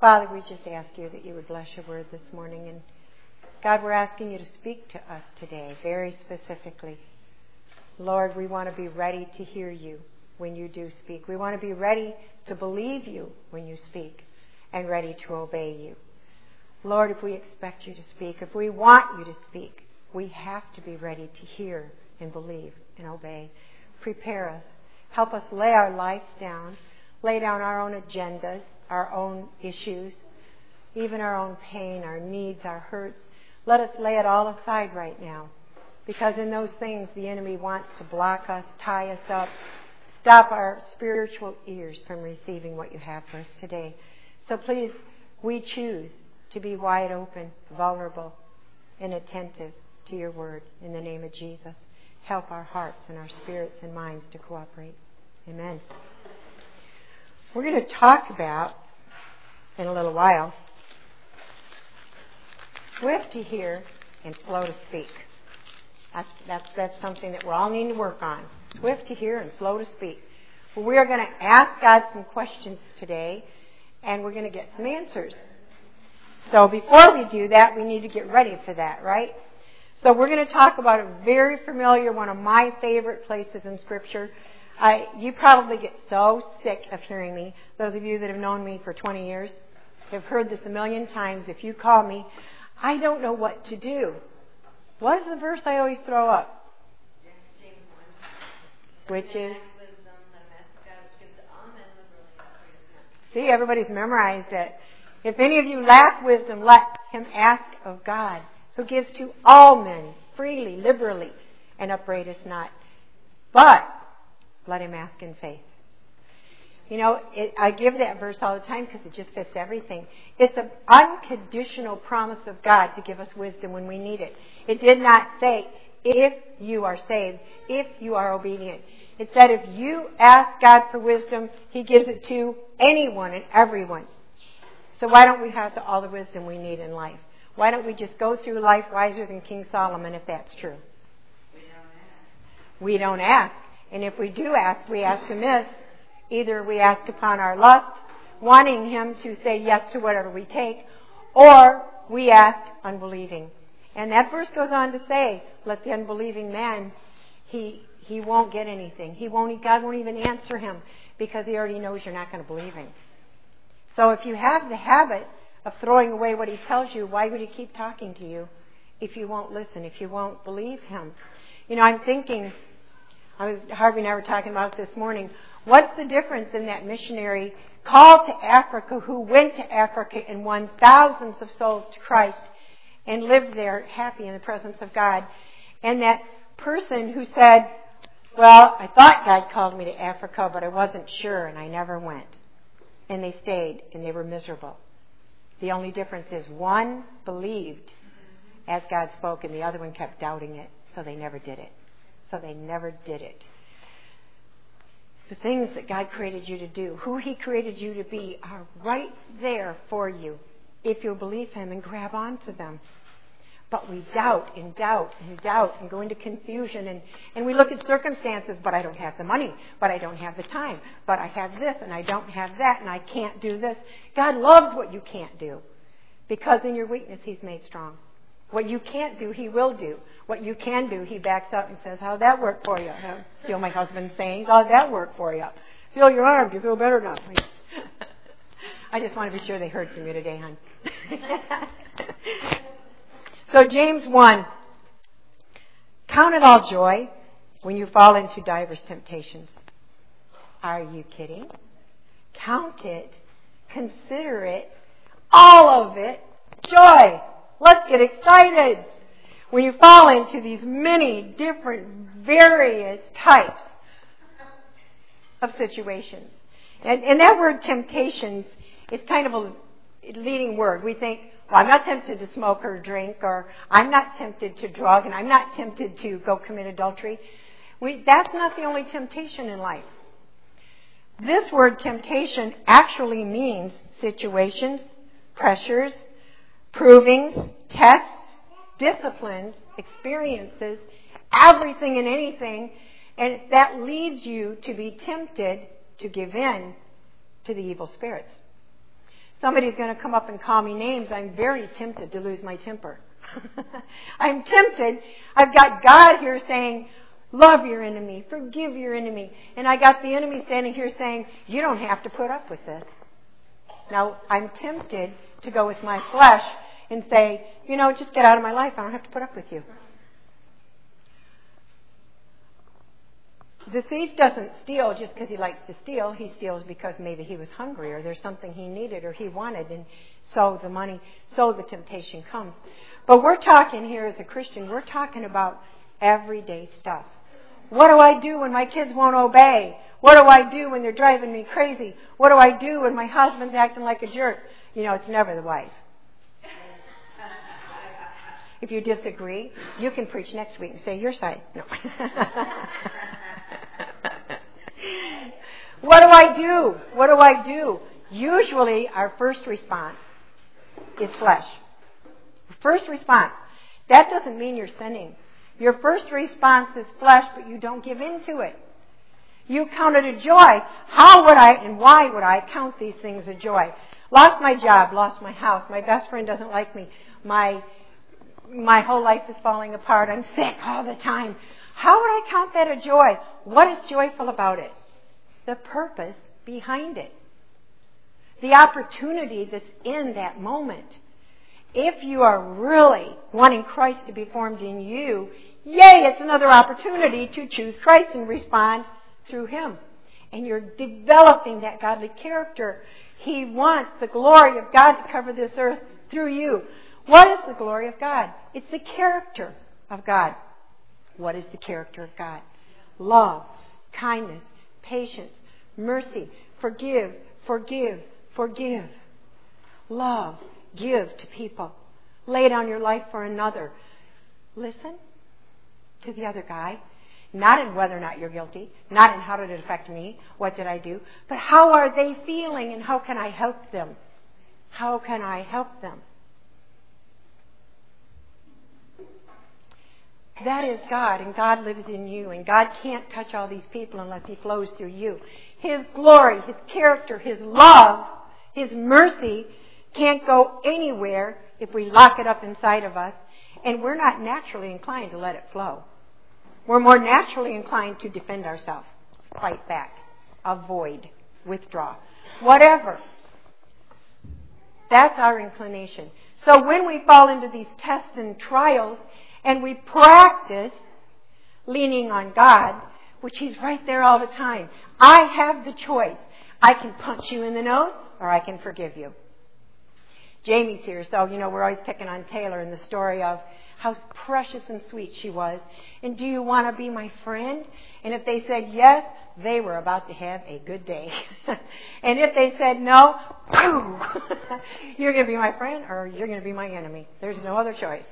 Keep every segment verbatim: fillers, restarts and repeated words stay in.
Father, we just ask you that you would bless your word this morning. And God, we're asking you to speak to us today very specifically. Lord, we want to be ready to hear you when you do speak. We want to be ready to believe you when you speak and ready to obey you. Lord, if we expect you to speak, if we want you to speak, we have to be ready to hear and believe and obey. Prepare us. Help us lay our lives down, lay down our own agendas, our own issues, even our own pain, our needs, our hurts. Let us lay it all aside right now, because in those things the enemy wants to block us, tie us up, stop our spiritual ears from receiving what you have for us today. So please, we choose to be wide open, vulnerable, and attentive to your word. In the name of Jesus, help our hearts and our spirits and minds to cooperate. Amen. We're going to talk about, in a little while, swift to hear and slow to speak. That's, that's, that's something that we're all needing to work on. Swift to hear and slow to speak. Well, we are going to ask God some questions today, and we're going to get some answers. So before we do that, we need to get ready for that, right? So we're going to talk about a very familiar, one of my favorite places in Scripture. I, you probably get so sick of hearing me. Those of you that have known me for twenty years have heard this a million times. If you call me, I don't know what to do. What is the verse I always throw up? Which is? See, everybody's memorized it. If any of you lack wisdom, let him ask of God, who gives to all men freely, liberally, and upbraideth not. But let him ask in faith. You know, it, I give that verse all the time because it just fits everything. It's an unconditional promise of God to give us wisdom when we need it. It did not say, if you are saved, if you are obedient. It said, if you ask God for wisdom, he gives it to anyone and everyone. So why don't we have the, all the wisdom we need in life? Why don't we just go through life wiser than King Solomon, if that's true? We don't ask. We don't ask. And if we do ask, we ask amiss. Either we ask upon our lust, wanting him to say yes to whatever we take, or we ask unbelieving. And that verse goes on to say, let the unbelieving man, he he won't get anything. He won't. God won't even answer him because he already knows you're not going to believe him. So if you have the habit of throwing away what he tells you, why would he keep talking to you if you won't listen, if you won't believe him? You know, I'm thinking, I was Harvey and I were talking about it this morning. What's the difference in that missionary called to Africa who went to Africa and won thousands of souls to Christ and lived there happy in the presence of God, and that person who said, well, I thought God called me to Africa, but I wasn't sure and I never went. And they stayed and they were miserable. The only difference is one believed as God spoke and the other one kept doubting it, so they never did it. So they never did it. The things that God created you to do, who he created you to be, are right there for you if you'll believe him and grab onto them. But we doubt and doubt and doubt and go into confusion and, and we look at circumstances, but I don't have the money, but I don't have the time, but I have this and I don't have that and I can't do this. God loves what you can't do because in your weakness he's made strong. What you can't do, he will do. What you can do, he backs up and says, how'd that work for you? I steal my husband's saying, how'd that work for you? Feel your arm, do you feel better now? I just want to be sure they heard from you today, hon. So James one, count it all joy when you fall into divers temptations. Are you kidding? Count it, consider it, all of it, joy. Let's get excited. When you fall into these many different, various types of situations. And, and that word temptations is kind of a leading word. We think, well, I'm not tempted to smoke or drink, or I'm not tempted to drug, and I'm not tempted to go commit adultery. We, that's not the only temptation in life. This word temptation actually means situations, pressures, provings, tests, disciplines, experiences, everything and anything, and that leads you to be tempted to give in to the evil spirits. somebody's going to come up and call me names, I'm very tempted to lose my temper. I'm tempted. I've got God here saying, love your enemy, forgive your enemy. And I got the enemy standing here saying, you don't have to put up with this. Now, I'm tempted to go with my flesh and say, you know, just get out of my life. I don't have to put up with you. The thief doesn't steal just because he likes to steal. He steals because maybe he was hungry or there's something he needed or he wanted. And so the money, so the temptation comes. But we're talking here as a Christian, we're talking about everyday stuff. What do I do when my kids won't obey? What do I do when they're driving me crazy? What do I do when my husband's acting like a jerk? You know, it's never the wife. If you disagree, you can preach next week and say your side. No. What do I do? What do I do? Usually our first response is flesh. First response. That doesn't mean you're sinning. Your first response is flesh, but you don't give in to it. You count it a joy. How would I and why would I count these things a joy? Lost my job, lost my house, my best friend doesn't like me, my my whole life is falling apart, I'm sick all the time. How would I count that a joy? What is joyful about it? The purpose behind it. The opportunity that's in that moment. If you are really wanting Christ to be formed in you, yay, it's another opportunity to choose Christ and respond through Him. And you're developing that godly character. He wants the glory of God to cover this earth through you. What is the glory of God? It's the character of God. What is the character of God? Love, kindness, patience, mercy, forgive, forgive, forgive. Love. Give to people. Lay down your life for another. Listen to the other guy. Not in whether or not you're guilty. Not in how did it affect me. What did I do? But how are they feeling and how can I help them? How can I help them? That is God, and God lives in you. And God can't touch all these people unless He flows through you. His glory, His character, His love, His mercy can't go anywhere if we lock it up inside of us, and we're not naturally inclined to let it flow. We're more naturally inclined to defend ourselves, fight back, avoid, withdraw, whatever. That's our inclination. So when we fall into these tests and trials, and we practice leaning on God, which He's right there all the time, I have the choice. I can punch you in the nose, or I can forgive you. Jamie's here, so, you know, we're always picking on Taylor in the story of how precious and sweet she was. And do you want to be my friend? And if they said yes, they were about to have a good day. And if they said no, boom, you're going to be my friend or you're going to be my enemy. There's no other choice.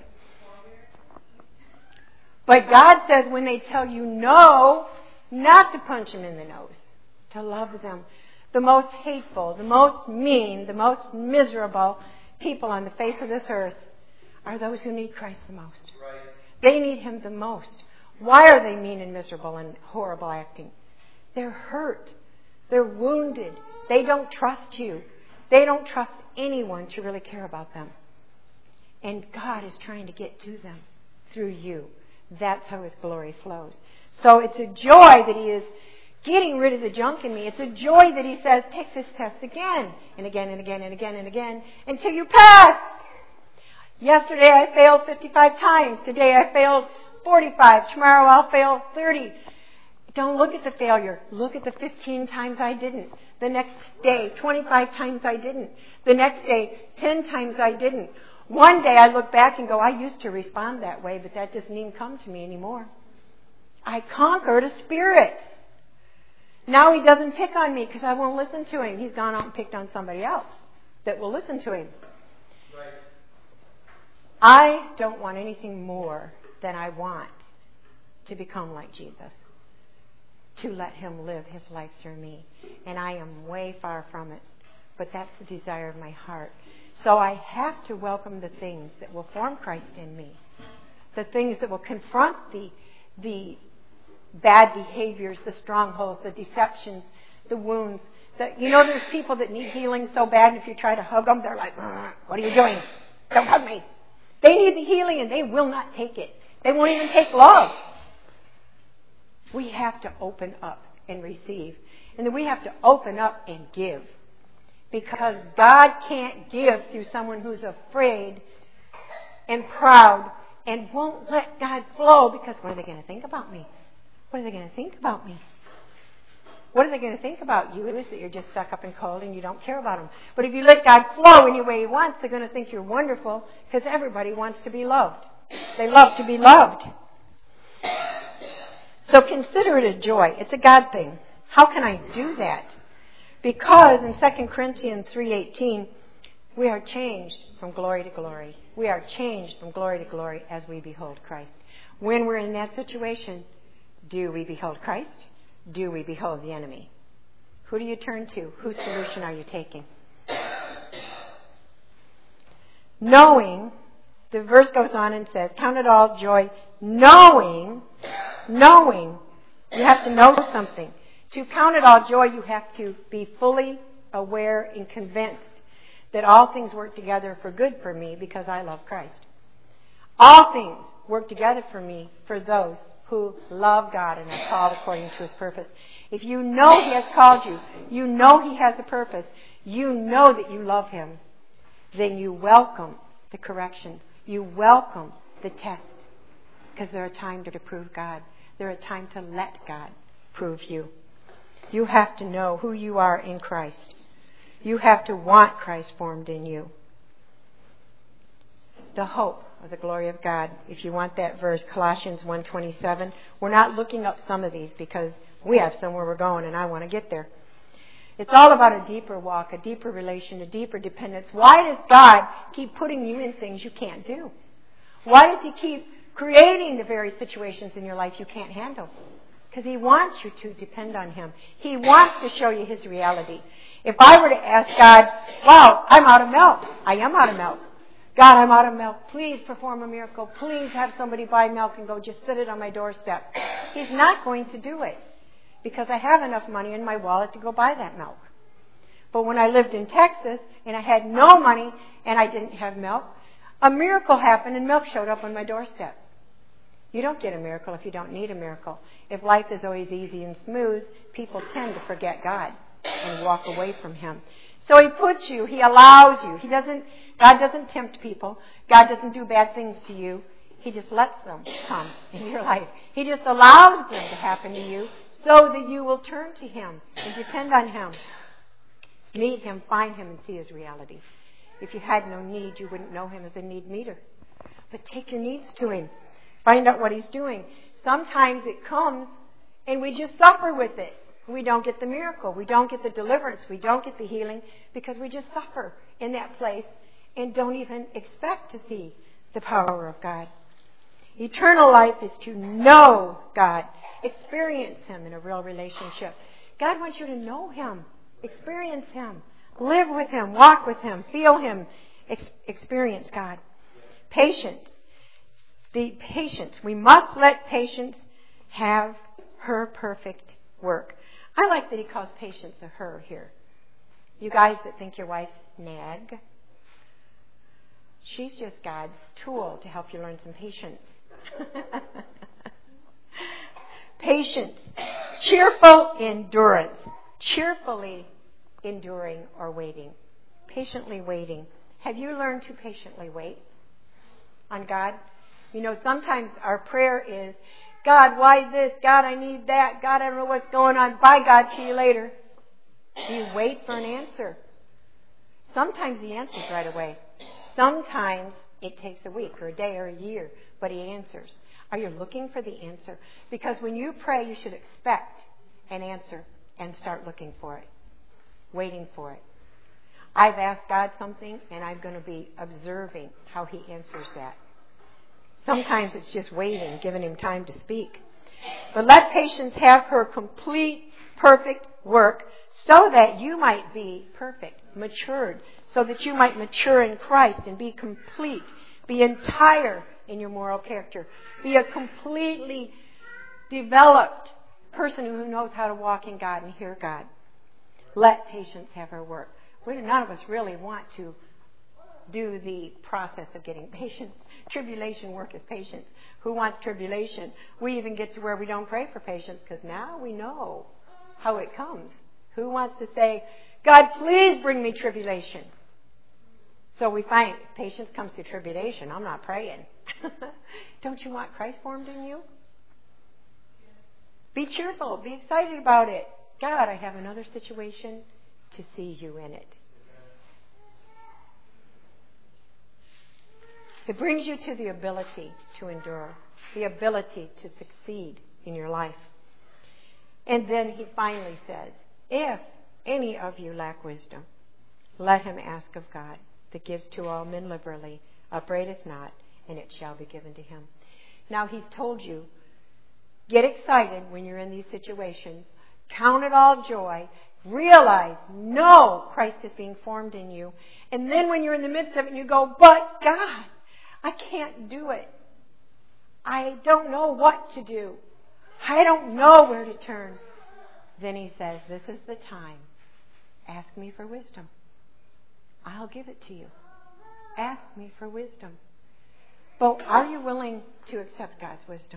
But God says when they tell you no, not to punch them in the nose, to love them. The most hateful, the most mean, the most miserable people on the face of this earth are those who need Christ the most. Right. They need Him the most. Why are they mean and miserable and horrible acting? They're hurt. They're wounded. They don't trust you. They don't trust anyone to really care about them. And God is trying to get to them through you. That's how His glory flows. So it's a joy that He is getting rid of the junk in me. It's a joy that He says, take this test again and again and again and again and again until you pass. Yesterday I failed fifty-five times. Today I failed forty-five. Tomorrow I'll fail thirty. Don't look at the failure. Look at the fifteen times I didn't. The next day, twenty-five times I didn't. The next day, ten times I didn't. One day I look back and go, I used to respond that way, but that doesn't even come to me anymore. I conquered a spirit. Now he doesn't pick on me because I won't listen to him. He's gone out and picked on somebody else that will listen to him. Right. I don't want anything more than I want to become like Jesus, to let Him live His life through me. And I am way far from it, but that's the desire of my heart. So I have to welcome the things that will form Christ in me, the things that will confront the the bad behaviors, the strongholds, the deceptions, the wounds, The, you know there's people that need healing so bad, and if you try to hug them, they're like, what are you doing? Don't hug me. They need the healing, and they will not take it. They won't even take love. We have to open up and receive. And then we have to open up and give. Because God can't give through someone who's afraid and proud and won't let God flow, because what are they going to think about me? What are they going to think about me? What are they going to think about you? Is that you're just stuck up and cold and you don't care about them. But if you let God flow any way He wants, they're going to think you're wonderful, because everybody wants to be loved. They love to be loved. So consider it a joy. It's a God thing. How can I do that? Because in Second Corinthians three eighteen, we are changed from glory to glory. We are changed from glory to glory as we behold Christ. When we're in that situation, do we behold Christ? Do we behold the enemy? Who do you turn to? Whose solution are you taking? Knowing, the verse goes on and says, count it all joy, knowing, knowing, you have to know something. To count it all joy, you have to be fully aware and convinced that all things work together for good for me because I love Christ. All things work together for me for those who love God and are called according to His purpose. If you know He has called you, you know He has a purpose, you know that you love Him, then you welcome the corrections. You welcome the tests, because they're a time to prove God. They're a time to let God prove you. You have to know who you are in Christ. You have to want Christ formed in you. The hope of the glory of God. If you want that verse, Colossians one twenty-seven. We're not looking up some of these because we have somewhere we're going and I want to get there. It's all about a deeper walk, a deeper relation, a deeper dependence. Why does God keep putting you in things you can't do? Why does He keep creating the very situations in your life you can't handle? Because He wants you to depend on Him. He wants to show you His reality. If I were to ask God, wow, I'm out of milk. I am out of milk. God, I'm out of milk. Please perform a miracle. Please have somebody buy milk and go just sit it on my doorstep. He's not going to do it, because I have enough money in my wallet to go buy that milk. But when I lived in Texas and I had no money and I didn't have milk, a miracle happened and milk showed up on my doorstep. You don't get a miracle if you don't need a miracle. If life is always easy and smooth, people tend to forget God and walk away from Him. So He puts you, He allows you. He doesn't, God doesn't tempt people. God doesn't do bad things to you. He just lets them come in your life. He just allows them to happen to you so that you will turn to Him and depend on Him. Meet Him, find Him, and see His reality. If you had no need, you wouldn't know Him as a need meter. But take your needs to Him. Find out what He's doing. Sometimes it comes and we just suffer with it. We don't get the miracle. We don't get the deliverance. We don't get the healing because we just suffer in that place and don't even expect to see the power of God. Eternal life is to know God, experience Him in a real relationship. God wants you to know Him, experience Him, live with Him, walk with Him, feel Him, ex- experience God. Patience. The patience. We must let patience have her perfect work. I like that He calls patience a her here. You guys that think your wife's nag, she's just God's tool to help you learn some patience. Patience. Cheerful endurance. Cheerfully enduring or waiting. Patiently waiting. Have you learned to patiently wait on God? You know, sometimes our prayer is, God, why this? God, I need that. God, I don't know what's going on. Bye, God, see you later. Do you wait for an answer? Sometimes the answer's right away. Sometimes it takes a week or a day or a year, but He answers. Are you looking for the answer? Because when you pray, you should expect an answer and start looking for it, waiting for it. I've asked God something, and I'm going to be observing how He answers that. Sometimes it's just waiting, giving Him time to speak. But let patience have her complete, perfect work so that you might be perfect, matured, so that you might mature in Christ and be complete, be entire in your moral character, be a completely developed person who knows how to walk in God and hear God. Let patience have her work. We, none of us really want to do the process of getting patience. Tribulation work is patience. Who wants tribulation? We even get to where we don't pray for patience because now we know how it comes. Who wants to say, God, please bring me tribulation? So we find patience comes through tribulation. I'm not praying. Don't you want Christ formed in you? Be cheerful. Be excited about it. God, I have another situation to see you in it. It brings you to the ability to endure, the ability to succeed in your life. And then he finally says, if any of you lack wisdom, let him ask of God, that gives to all men liberally, upbraideth not, and it shall be given to him. Now he's told you, get excited when you're in these situations. Count it all joy. Realize, know Christ is being formed in you. And then when you're in the midst of it and you go, but God, I can't do it. I don't know what to do. I don't know where to turn. Then he says, this is the time. Ask me for wisdom. I'll give it to you. Ask me for wisdom. But are you willing to accept God's wisdom?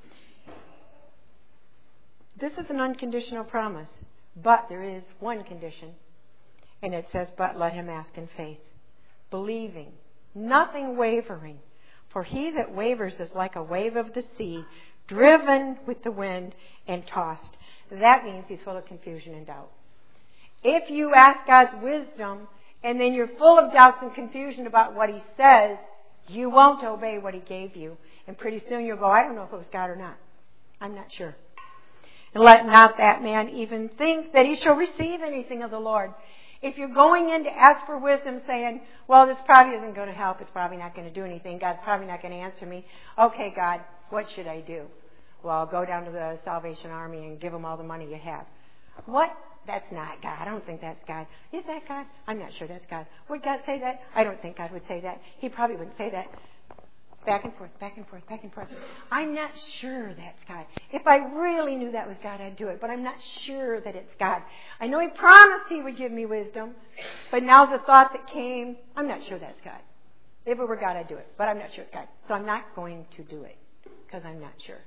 This is an unconditional promise. But there is one condition. And it says, but let him ask in faith, believing, nothing wavering. For he that wavers is like a wave of the sea, driven with the wind and tossed. That means he's full of confusion and doubt. If you ask God's wisdom, and then you're full of doubts and confusion about what he says, you won't obey what he gave you. And pretty soon you'll go, I don't know if it was God or not. I'm not sure. And let not that man even think that he shall receive anything of the Lord. If you're going in to ask for wisdom saying, well, this probably isn't going to help. It's probably not going to do anything. God's probably not going to answer me. Okay, God, what should I do? Well, I'll go down to the Salvation Army and give them all the money you have. What? That's not God. I don't think that's God. Is that God? I'm not sure that's God. Would God say that? I don't think God would say that. He probably wouldn't say that. Back and forth, back and forth, back and forth. I'm not sure that's God. If I really knew that was God, I'd do it. But I'm not sure that it's God. I know he promised he would give me wisdom. But now the thought that came, I'm not sure that's God. If it were God, I'd do it. But I'm not sure it's God. So I'm not going to do it. Because I'm not sure.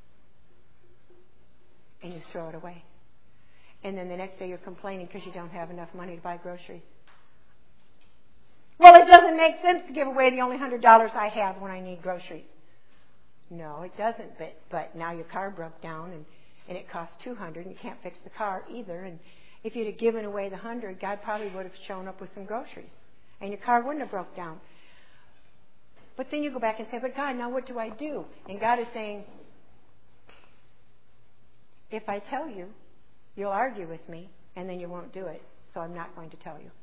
And you throw it away. And then the next day you're complaining because you don't have enough money to buy groceries. Well, it doesn't make sense to give away the only one hundred dollars I have when I need groceries. No, it doesn't. But but now your car broke down and, and it costs two hundred dollars and you can't fix the car either. And if you'd have given away the one hundred dollars, God probably would have shown up with some groceries. And your car wouldn't have broke down. But then you go back and say, but God, now what do I do? And God is saying, if I tell you, you'll argue with me, and then you won't do it. So I'm not going to tell you.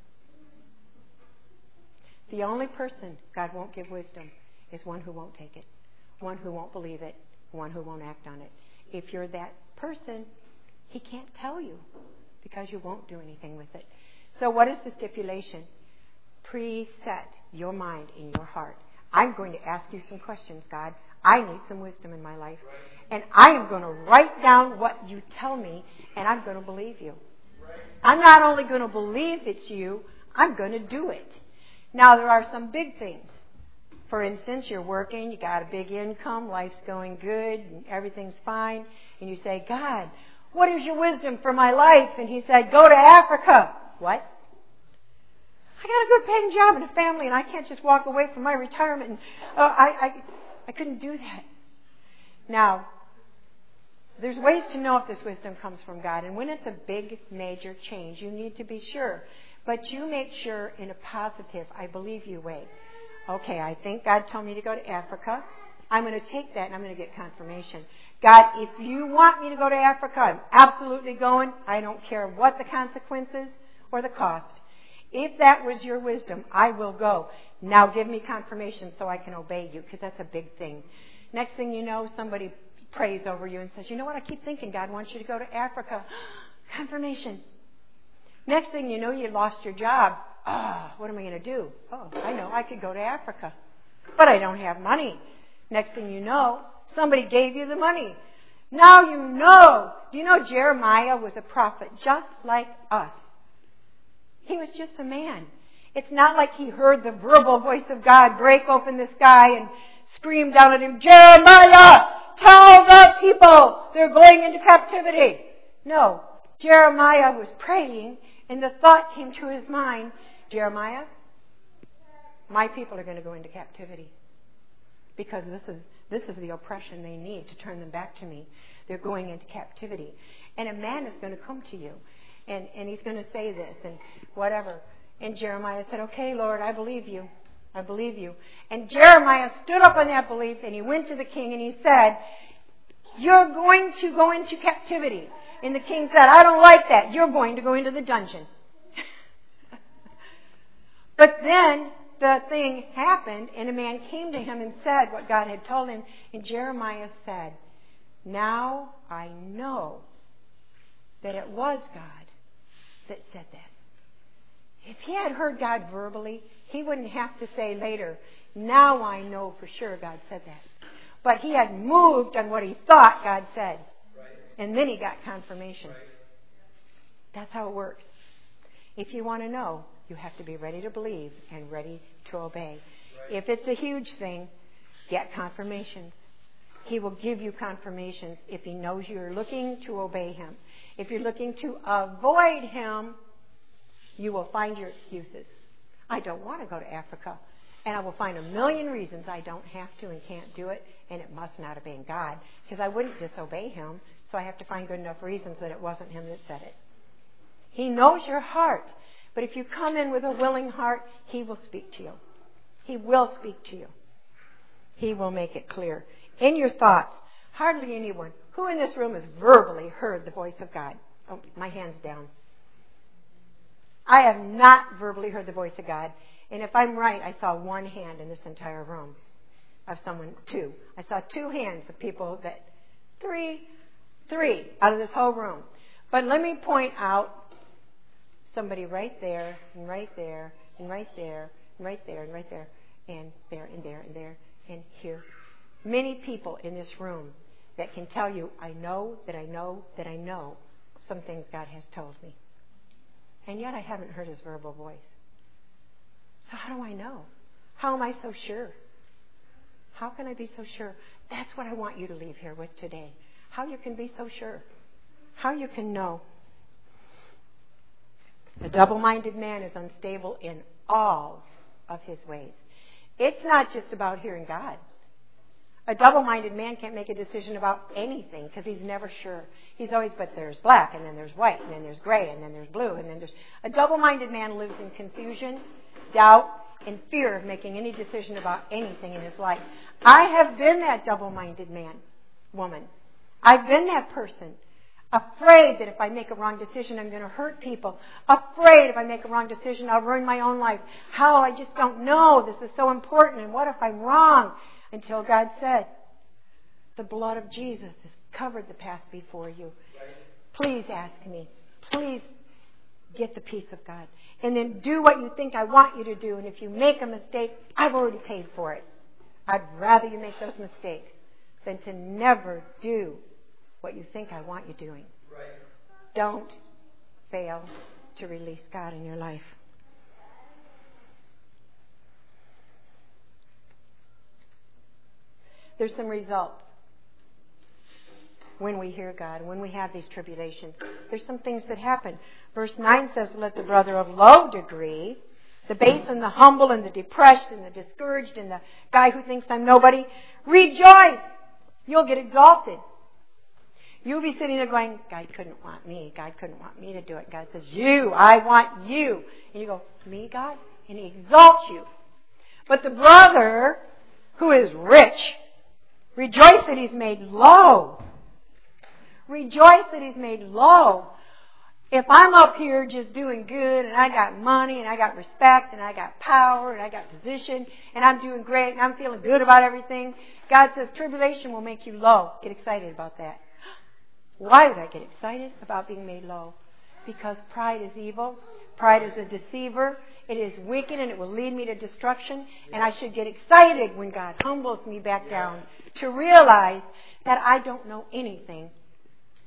The only person God won't give wisdom is one who won't take it, one who won't believe it, one who won't act on it. If you're that person, he can't tell you because you won't do anything with it. So what is the stipulation? Preset your mind in your heart. I'm going to ask you some questions, God. I need some wisdom in my life. And I am going to write down what you tell me, and I'm going to believe you. I'm not only going to believe it's you, I'm going to do it. Now, there are some big things. For instance, you're working, you got a big income, life's going good, and everything's fine. And you say, God, what is your wisdom for my life? And he said, go to Africa. What? I got a good paying job and a family, and I can't just walk away from my retirement. And uh, I, I, I couldn't do that. Now, there's ways to know if this wisdom comes from God. And when it's a big, major change, you need to be sure. But you make sure in a positive, I believe you way. Okay, I think God told me to go to Africa. I'm going to take that and I'm going to get confirmation. God, if you want me to go to Africa, I'm absolutely going. I don't care what the consequences or the cost. If that was your wisdom, I will go. Now give me confirmation so I can obey you, because that's a big thing. Next thing you know, somebody prays over you and says, you know what, I keep thinking God wants you to go to Africa. Confirmation. Next thing you know, you lost your job. Ah, oh, what am I going to do? Oh, I know, I could go to Africa. But I don't have money. Next thing you know, somebody gave you the money. Now you know. Do you know Jeremiah was a prophet just like us? He was just a man. It's not like he heard the verbal voice of God break open the sky and scream down at him, Jeremiah, tell the people they're going into captivity. No, Jeremiah was praying and the thought came to his mind, Jeremiah, my people are going to go into captivity because this is this is the oppression they need to turn them back to me. They're going into captivity. And a man is going to come to you and, and he's going to say this and whatever. And Jeremiah said, okay, Lord, I believe you. I believe you. And Jeremiah stood up on that belief and he went to the king and he said, you're going to go into captivity. And the king said, I don't like that. You're going to go into the dungeon. But then the thing happened and a man came to him and said what God had told him. And Jeremiah said, now I know that it was God that said that. If he had heard God verbally, he wouldn't have to say later, now I know for sure God said that. But he had moved on what he thought God said. Right. And then he got confirmation. Right. That's how it works. If you want to know, you have to be ready to believe and ready to obey. Right. If it's a huge thing, get confirmations. He will give you confirmations if he knows you're looking to obey him. If you're looking to avoid him, you will find your excuses. I don't want to go to Africa. And I will find a million reasons I don't have to and can't do it. And it must not have been God. Because I wouldn't disobey him. So I have to find good enough reasons that it wasn't him that said it. He knows your heart. But if you come in with a willing heart, he will speak to you. He will speak to you. He will make it clear. In your thoughts, hardly anyone. Who in this room has verbally heard the voice of God? Oh, my hand's down. I have not verbally heard the voice of God. And if I'm right, I saw one hand in this entire room of someone, two. I saw two hands of people that, three, three out of this whole room. But let me point out somebody right there, and right there, and right there, and right there, and right there, and there, and there, and there, and here. Many people in this room that can tell you, I know that I know that I know some things God has told me. And yet I haven't heard his verbal voice. So how do I know? How am I so sure? How can I be so sure? That's what I want you to leave here with today. How you can be so sure. How you can know. A double-minded man is unstable in all of his ways. It's not just about hearing God. A double-minded man can't make a decision about anything because he's never sure. He's always, but there's black, and then there's white, and then there's gray, and then there's blue, and then there's... A double-minded man lives in confusion, doubt, and fear of making any decision about anything in his life. I have been that double-minded man, woman. I've been that person. Afraid that if I make a wrong decision, I'm going to hurt people. Afraid if I make a wrong decision, I'll ruin my own life. How? I just don't know. This is so important, and what if I'm wrong? Until God said, the blood of Jesus has covered the path before you. Please ask me. Please get the peace of God. And then do what you think I want you to do. And if you make a mistake, I've already paid for it. I'd rather you make those mistakes than to never do what you think I want you doing. Right. Don't fail to release God in your life. There's some results when we hear God, when we have these tribulations. There's some things that happen. Verse nine says, let the brother of low degree, the base and the humble and the depressed and the discouraged and the guy who thinks I'm nobody, rejoice. You'll get exalted. You'll be sitting there going, God couldn't want me. God couldn't want me to do it. God says, you, I want you. And you go, me, God? And he exalts you. But the brother who is rich, rejoice that he's made low. Rejoice that he's made low. If I'm up here just doing good and I got money and I got respect and I got power and I got position and I'm doing great and I'm feeling good about everything, God says tribulation will make you low. Get excited about that. Why would I get excited about being made low? Because pride is evil. Pride is a deceiver. It is wicked and it will lead me to destruction. And I should get excited when God humbles me back down to realize that I don't know anything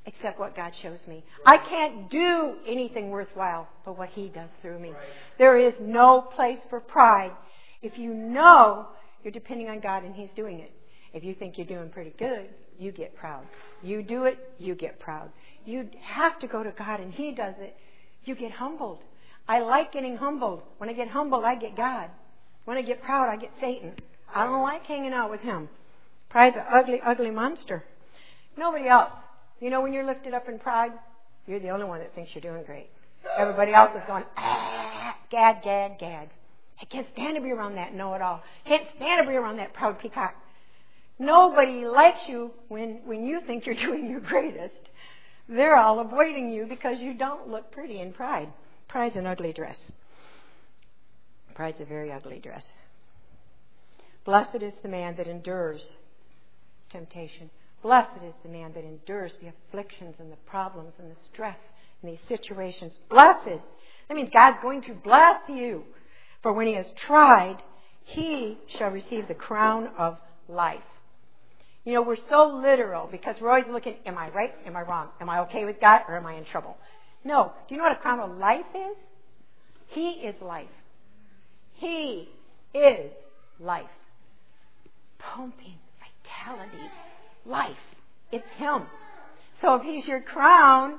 except what God shows me. I can't do anything worthwhile but what He does through me. There is no place for pride if you know you're depending on God and He's doing it. If you think you're doing pretty good, you get proud. You do it, you get proud. You have to go to God and He does it. You get humbled. I like getting humbled. When I get humbled, I get God. When I get proud, I get Satan. I don't like hanging out with him. Pride's an ugly, ugly monster. Nobody else. You know, when you're lifted up in pride, you're the only one that thinks you're doing great. Everybody else is going, ah, gad, gad, gad. I can't stand to be around that know-it-all. Can't stand to be around that proud peacock. Nobody likes you when, when you think you're doing your greatest. They're all avoiding you because you don't look pretty in pride. Pride's an ugly dress. Pride's a very ugly dress. Blessed is the man that endures temptation. Blessed is the man that endures the afflictions and the problems and the stress in these situations. Blessed. That means God's going to bless you. For when he has tried, he shall receive the crown of life. You know, we're so literal because we're always looking, am I right? Am I wrong? Am I okay with God or am I in trouble? No. Do you know what a crown of life is? He is life. He is life. Pumping vitality. Life. It's Him. So if He's your crown,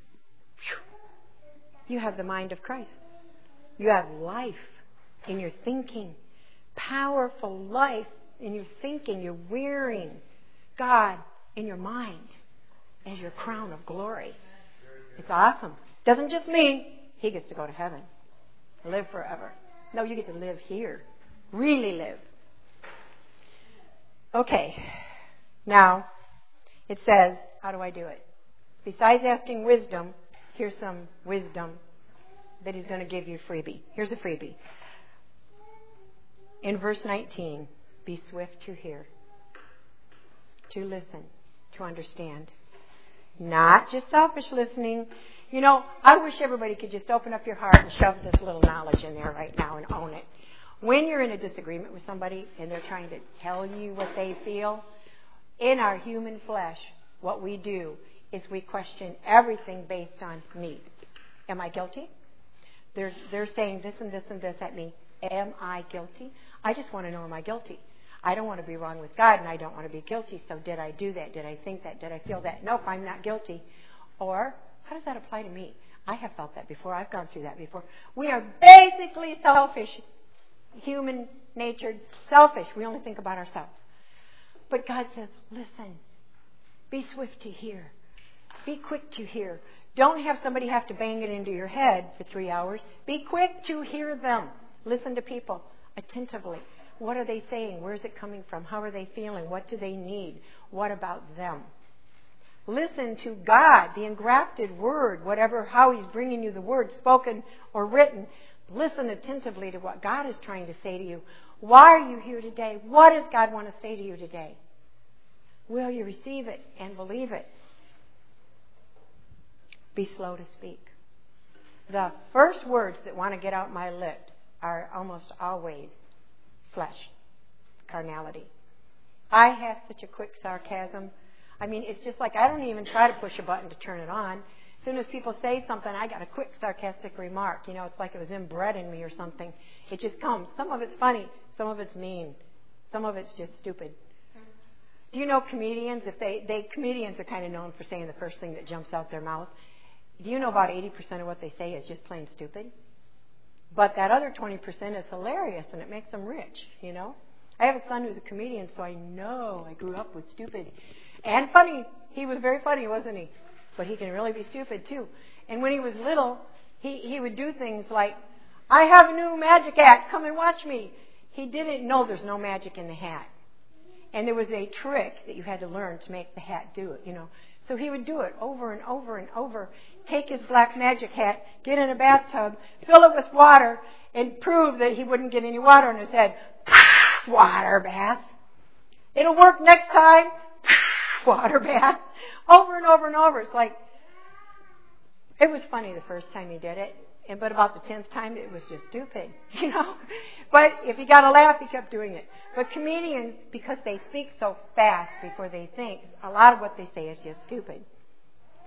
you have the mind of Christ. You have life in your thinking. Powerful life in your thinking. You're wearing God in your mind as your crown of glory. It's awesome. Doesn't just mean He gets to go to heaven. Live forever. No, you get to live here. Really live. Okay. Now, it says, how do I do it? Besides asking wisdom, here's some wisdom that He's going to give you freebie. Here's a freebie. In verse nineteen, be swift to hear, to listen, to understand. Not just selfish listening. You know, I wish everybody could just open up your heart and shove this little knowledge in there right now and own it. When you're in a disagreement with somebody and they're trying to tell you what they feel, in our human flesh, what we do is we question everything based on me. Am I guilty? They're, they're saying this and this and this at me. Am I guilty? I just want to know, am I guilty? I don't want to be wrong with God and I don't want to be guilty. So did I do that? Did I think that? Did I feel that? Nope, I'm not guilty. Or, how does that apply to me? I have felt that before. I've gone through that before. We are basically selfish, human-natured, selfish. We only think about ourselves. But God says, listen, be swift to hear. Be quick to hear. Don't have somebody have to bang it into your head for three hours. Be quick to hear them. Listen to people attentively. What are they saying? Where is it coming from? How are they feeling? What do they need? What about them? Listen to God, the engrafted word, whatever, how He's bringing you the word, spoken or written. Listen attentively to what God is trying to say to you. Why are you here today? What does God want to say to you today? Will you receive it and believe it? Be slow to speak. The first words that want to get out my lips are almost always flesh, carnality. I have such a quick sarcasm. I mean, it's just like I don't even try to push a button to turn it on. As soon as people say something, I got a quick sarcastic remark. You know, it's like it was inbred in me or something. It just comes. Some of it's funny. Some of it's mean. Some of it's just stupid. Do you know comedians? If they, they comedians are kind of known for saying the first thing that jumps out their mouth. Do you know about eighty percent of what they say is just plain stupid? But that other twenty percent is hilarious and it makes them rich, you know? I have a son who's a comedian, so I know I grew up with stupid and funny. He was very funny, wasn't he? But he can really be stupid too. And when he was little, he, he would do things like, I have a new magic hat, come and watch me. He didn't know there's no magic in the hat. And there was a trick that you had to learn to make the hat do it, you know. So he would do it over and over and over. Take his black magic hat, get in a bathtub, fill it with water, and prove that he wouldn't get any water on his head. Water bath. It'll work next time. Water bath. Over and over and over. It's like, it was funny the first time he did it. And but about the tenth time, it was just stupid, you know. But if he got a laugh, he kept doing it. But comedians, because they speak so fast before they think, a lot of what they say is just stupid.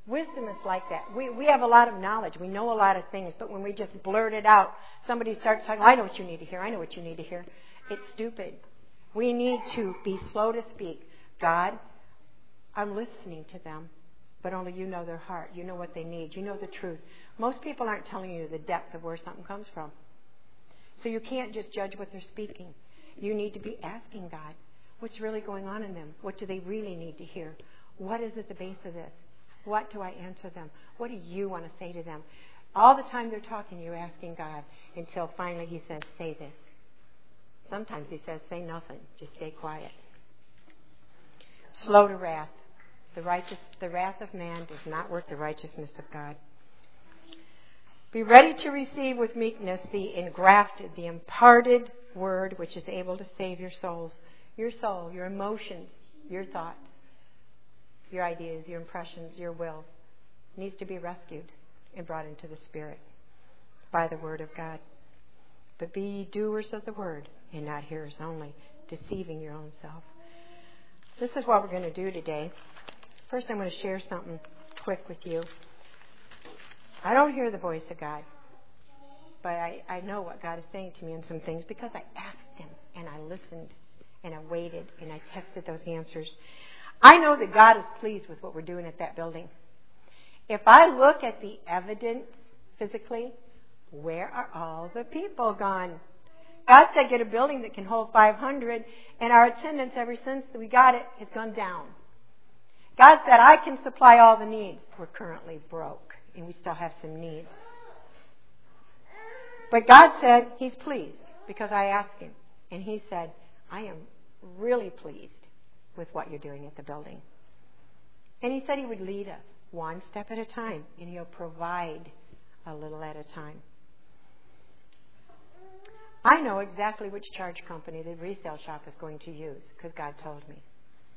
Wisdom is like that. We we have a lot of knowledge. We know a lot of things, but when we just blurt it out, somebody starts talking, I know what you need to hear. I know what you need to hear. It's stupid. We need to be slow to speak. God, I'm listening to them, but only you know their heart. You know what they need. You know the truth. Most people aren't telling you the depth of where something comes from. So you can't just judge what they're speaking. You need to be asking God, what's really going on in them? What do they really need to hear? What is at the base of this? What do I answer them? What do you want to say to them? All the time they're talking, you're asking God until finally He says, say this. Sometimes He says, say nothing. Just stay quiet. Slow to wrath. The righteous, the wrath of man is not worth the righteousness of God. Be ready to receive with meekness the engrafted, the imparted word which is able to save your souls. Your soul, your emotions, your thoughts, your ideas, your impressions, your will needs to be rescued and brought into the Spirit by the Word of God. But be ye doers of the Word and not hearers only, deceiving your own self. This is what we're going to do today. First, I'm going to share something quick with you. I don't hear the voice of God, but I, I know what God is saying to me in some things because I asked Him and I listened and I waited and I tested those answers. I know that God is pleased with what we're doing at that building. If I look at the evidence physically, where are all the people gone? God said get a building that can hold five hundred, and our attendance ever since we got it has gone down. God said I can supply all the needs. We're currently broke, and we still have some needs. But God said He's pleased because I asked Him, and He said, I am really pleased with what you're doing at the building. And He said He would lead us one step at a time, and He'll provide a little at a time. I know exactly which charge company the resale shop is going to use because God told me.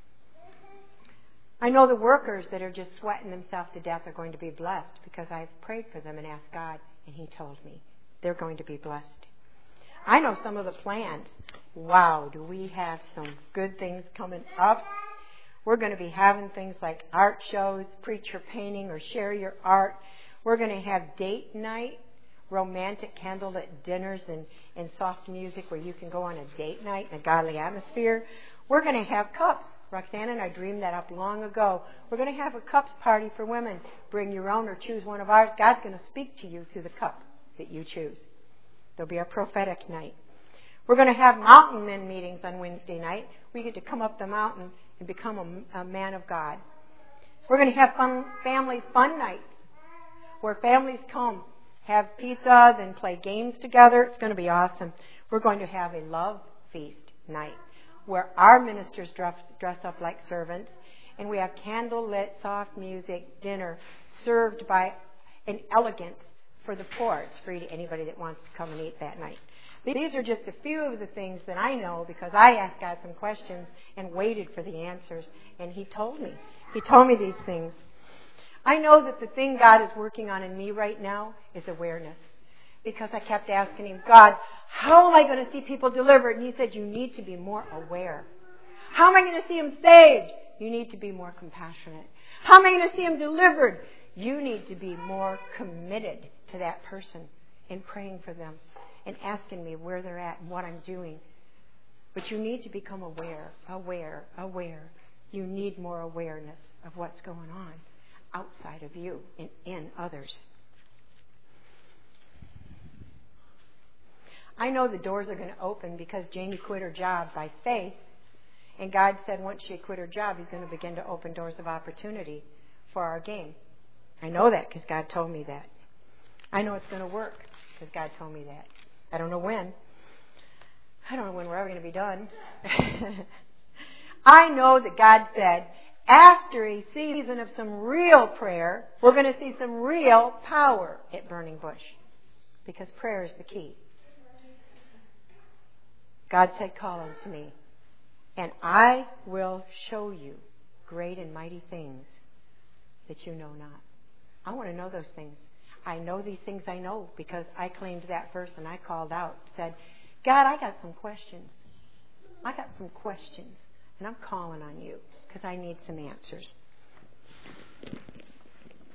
I know the workers that are just sweating themselves to death are going to be blessed because I've prayed for them and asked God, and He told me they're going to be blessed. I know some of the plans. Wow, do we have some good things coming up? We're going to be having things like art shows, preacher painting, or share your art. We're going to have date night, romantic candlelit dinners, and, and soft music where you can go on a date night in a godly atmosphere. We're going to have cups. Roxanne and I dreamed that up long ago. We're going to have a cups party for women. Bring your own or choose one of ours. God's going to speak to you through the cup that you choose. There'll be a prophetic night. We're going to have mountain men meetings on Wednesday night where you get to come up the mountain and become a, a man of God. We're going to have fun, family fun nights where families come, have pizza, then play games together. It's going to be awesome. We're going to have a love feast night where our ministers dress, dress up like servants, and we have candle-lit, soft music, dinner served by an elegance for the poor. It's free to anybody that wants to come and eat that night. These are just a few of the things that I know because I asked God some questions and waited for the answers, and He told me. He told me these things. I know that the thing God is working on in me right now is awareness because I kept asking Him, God, how am I going to see people delivered? And He said, you need to be more aware. How am I going to see them saved? You need to be more compassionate. How am I going to see them delivered? You need to be more committed to that person in praying for them and asking me where they're at and what I'm doing. But you need to become aware, aware, aware. You need more awareness of what's going on outside of you and in others. I know the doors are going to open because Jamie quit her job by faith. And God said once she quit her job, He's going to begin to open doors of opportunity for our game. I know that because God told me that. I know it's going to work because God told me that. I don't know when. I don't know when we're ever going to be done. I know that God said after a season of some real prayer, we're going to see some real power at Burning Bush because prayer is the key. God said, call unto me, and I will show you great and mighty things that you know not. I want to know those things. I know these things I know because I claimed that verse and I called out, said, God, I got some questions. I got some questions, and I'm calling on you because I need some answers.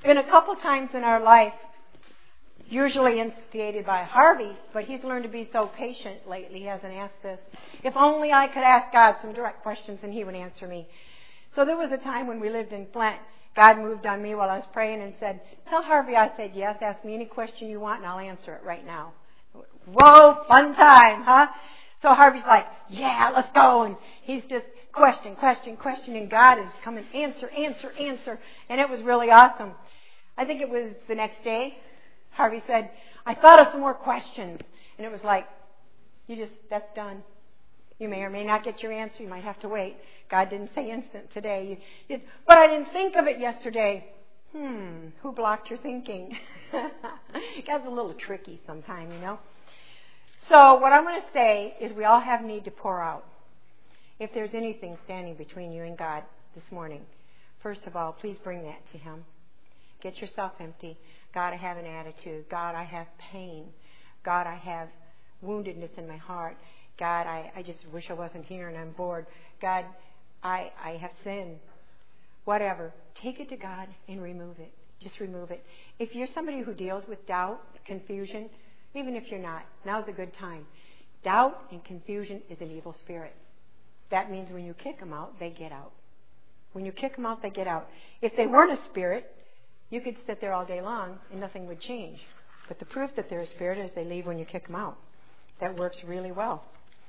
been a couple times in our life, usually instigated by Harvey, but he's learned to be so patient lately. He hasn't asked this. If only I could ask God some direct questions and He would answer me. So there was a time when we lived in Flint. God moved on me while I was praying and said, tell Harvey I said yes, ask me any question you want and I'll answer it right now. Whoa, fun time, huh? So Harvey's like, yeah, let's go. And he's just question, question, question, and God is coming, answer, answer, answer. And it was really awesome. I think it was the next day, Harvey said, I thought of some more questions. And it was like, you just, that's done. You may or may not get your answer. You might have to wait. God didn't say instant today. You, you, but I didn't think of it yesterday. Hmm, who blocked your thinking? God's a little tricky sometime, you know. So what I'm going to say is we all have need to pour out. If there's anything standing between you and God this morning, first of all, please bring that to Him. Get yourself empty. God, I have an attitude. God, I have pain. God, I have woundedness in my heart. God, I, I just wish I wasn't here and I'm bored. God, I, I have sinned. Whatever. Take it to God and remove it. Just remove it. If you're somebody who deals with doubt, confusion, even if you're not, now's a good time. Doubt and confusion is an evil spirit. That means when you kick them out, they get out. When you kick them out, they get out. If they weren't a spirit, you could sit there all day long and nothing would change. But the proof that they're a spirit is they leave when you kick them out. That works really well.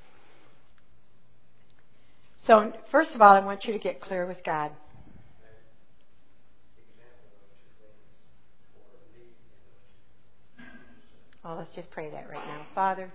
So, first of all, I want you to get clear with God. Well, let's just pray that right now. Father,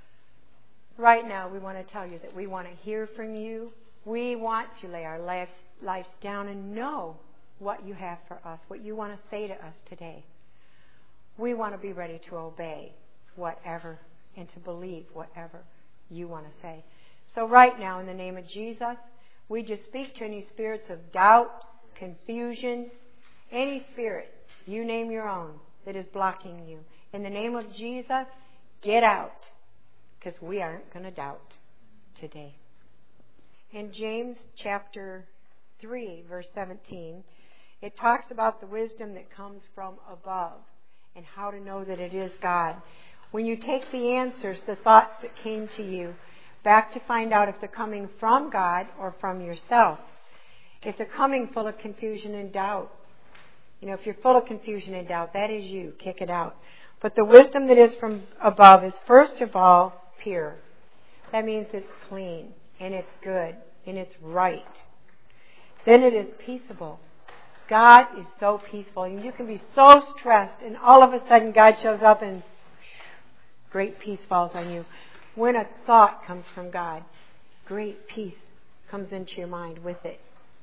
right now we want to tell you that we want to hear from you. We want to lay our lives, lives down and know what you have for us, what you want to say to us today. We want to be ready to obey whatever and to believe whatever you want to say. So right now, in the name of Jesus, we just speak to any spirits of doubt, confusion, any spirit, you name your own, that is blocking you. In the name of Jesus, get out, because we aren't going to doubt today. In James chapter three, verse seventeen, it talks about the wisdom that comes from above and how to know that it is God. When you take the answers, the thoughts that came to you, back to find out if they're coming from God or from yourself. If they're coming full of confusion and doubt, you know, if you're full of confusion and doubt, that is you. Kick it out. But the wisdom that is from above is first of all pure. That means it's clean and it's good and it's right. Then it is peaceable. God is so peaceful. And you can be so stressed and all of a sudden God shows up and great peace falls on you. When a thought comes from God, great peace comes into your mind with it.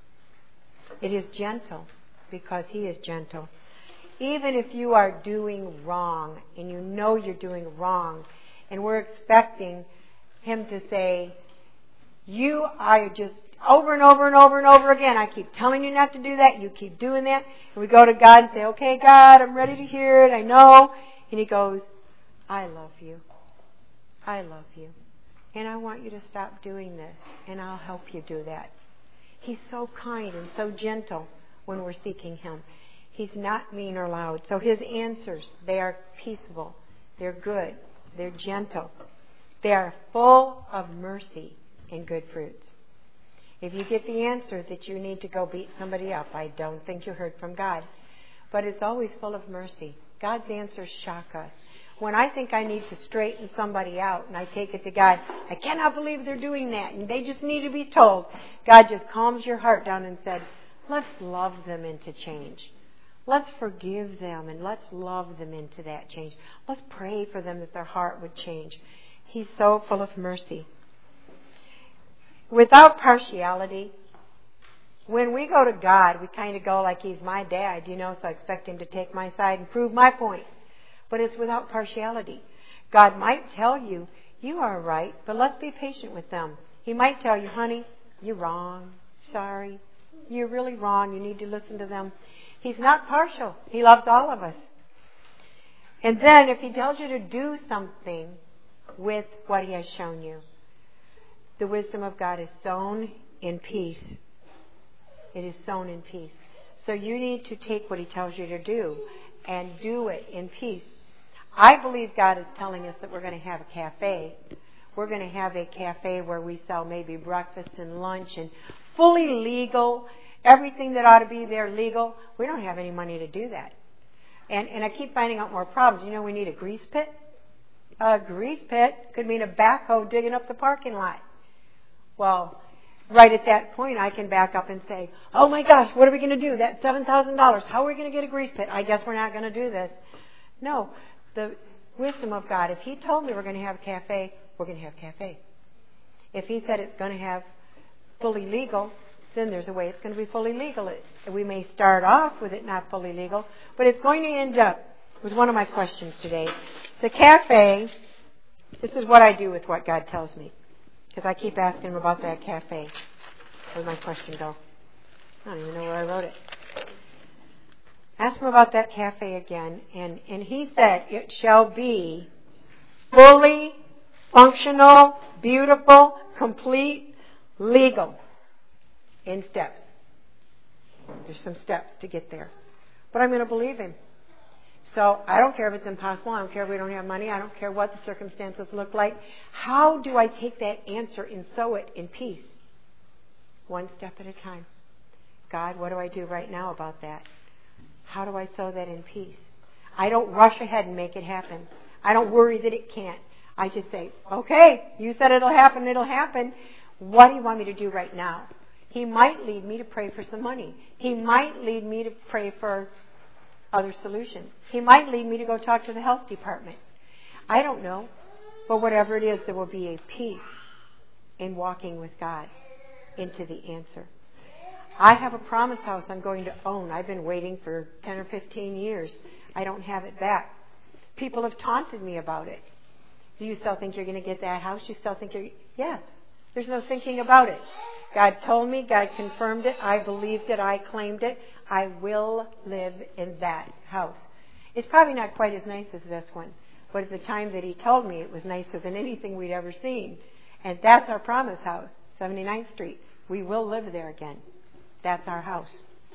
It is gentle because He is gentle. Even if you are doing wrong and you know you're doing wrong and we're expecting Him to say, you are just over and over and over and over again. I keep telling you not to do that. You keep doing that. And we go to God and say, okay, God, I'm ready to hear it. I know. And He goes, I love you. I love you. And I want you to stop doing this. And I'll help you do that. He's so kind and so gentle when we're seeking Him. He's not mean or loud. So His answers, they are peaceable. They're good. They're gentle. They are full of mercy and good fruits. If you get the answer that you need to go beat somebody up, I don't think you heard from God. But it's always full of mercy. God's answers shock us. When I think I need to straighten somebody out and I take it to God, I cannot believe they're doing that and they just need to be told. God just calms your heart down and said, let's love them into change. Let's forgive them and let's love them into that change. Let's pray for them that their heart would change. He's so full of mercy. Without partiality, when we go to God, we kind of go like He's my dad, you know, so I expect Him to take my side and prove my point. But it's without partiality. God might tell you, you are right, but let's be patient with them. He might tell you, honey, you're wrong. Sorry. You're really wrong. You need to listen to them. He's not partial. He loves all of us. And then if He tells you to do something with what He has shown you, the wisdom of God is sown in peace. It is sown in peace. So you need to take what He tells you to do and do it in peace. I believe God is telling us that we're going to have a cafe. We're going to have a cafe where we sell maybe breakfast and lunch and fully legal, everything that ought to be there legal. We don't have any money to do that. And, and I keep finding out more problems. You know, we need a grease pit. A grease pit could mean a backhoe digging up the parking lot. Well, right at that point, I can back up and say, oh my gosh, what are we going to do? That's seven thousand dollars. How are we going to get a grease pit? I guess we're not going to do this. No, the wisdom of God. If He told me we're going to have a cafe, we're going to have a cafe. If He said it's going to have fully legal, then there's a way it's going to be fully legal. It, we may start off with it not fully legal, but it's going to end up with one of my questions today. The cafe, this is what I do with what God tells me. Because I keep asking Him about that cafe. Where'd my question go? I don't even know where I wrote it. Ask Him about that cafe again. And, and He said, it shall be fully functional, beautiful, complete, legal. In steps. There's some steps to get there. But I'm going to believe Him. So I don't care if it's impossible. I don't care if we don't have money. I don't care what the circumstances look like. How do I take that answer and sow it in peace? One step at a time. God, what do I do right now about that? How do I sow that in peace? I don't rush ahead and make it happen. I don't worry that it can't. I just say, okay, you said it'll happen, it'll happen. What do you want me to do right now? He might lead me to pray for some money. He might lead me to pray for other solutions. He might lead me to go talk to the health department. I don't know. But whatever it is, there will be a peace in walking with God into the answer. I have a promise house I'm going to own. I've been waiting for ten or fifteen years. I don't have it back. People have taunted me about it. Do you still think you're going to get that house? You still think you're... Yes. There's no thinking about it. God told me, God confirmed it, I believed it, I claimed it. I will live in that house. It's probably not quite as nice as this one, but at the time that He told me, it was nicer than anything we'd ever seen. And that's our promise house, seventy-ninth Street. We will live there again. That's our house.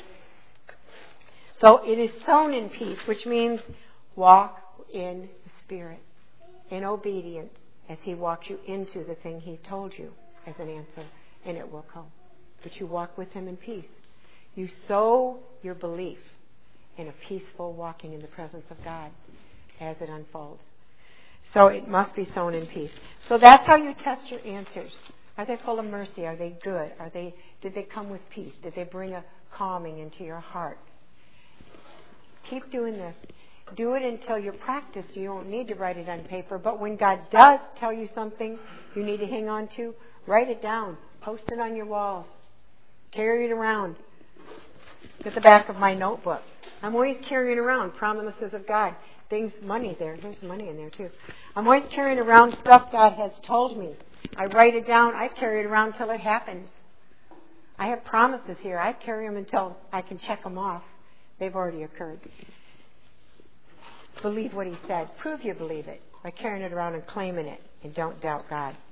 So it is sown in peace, which means walk in the Spirit, in obedience, as He walks you into the thing He told you as an answer. And it will come. But you walk with Him in peace. You sow your belief in a peaceful walking in the presence of God as it unfolds. So it must be sown in peace. So that's how you test your answers. Are they full of mercy? Are they good? Are they? Did they come with peace? Did they bring a calming into your heart? Keep doing this. Do it until you're practiced. You don't need to write it on paper. But when God does tell you something you need to hang on to, write it down. Post it on your walls. Carry it around. At the back of my notebook. I'm always carrying around promises of God. Things, money there. There's money in there too. I'm always carrying around stuff God has told me. I write it down. I carry it around till it happens. I have promises here. I carry them until I can check them off. They've already occurred. Believe what He said. Prove you believe it by carrying it around and claiming it. And don't doubt God.